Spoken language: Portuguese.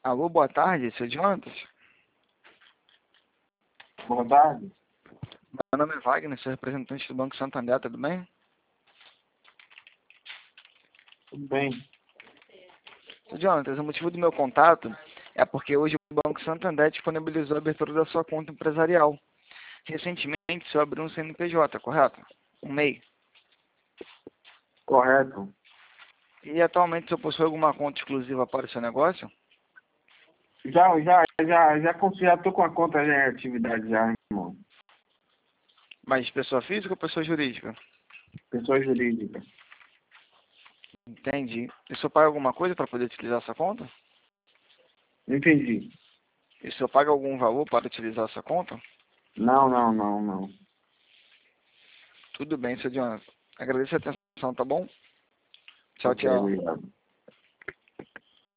Alô, boa tarde, seu Jonas. Boa tarde. Meu nome é Wagner, sou representante do Banco Santander, tudo bem? Tudo bem? Seu Jonas, o motivo do meu contato é porque hoje o Banco Santander disponibilizou a abertura da sua conta empresarial. Recentemente, o senhor abriu um CNPJ, correto? Um MEI. Correto. E atualmente o senhor possui alguma conta exclusiva para o seu negócio? Já tô com a conta já em atividade já, irmão. Mas pessoa física ou pessoa jurídica? Pessoa jurídica. Entendi. E o senhor paga alguma coisa para poder utilizar essa conta? Entendi. E o senhor paga algum valor para utilizar essa conta? Não. Tudo bem, seu Jonas. Agradeço a atenção, tá bom? Tchau, Ok, tchau. obrigado.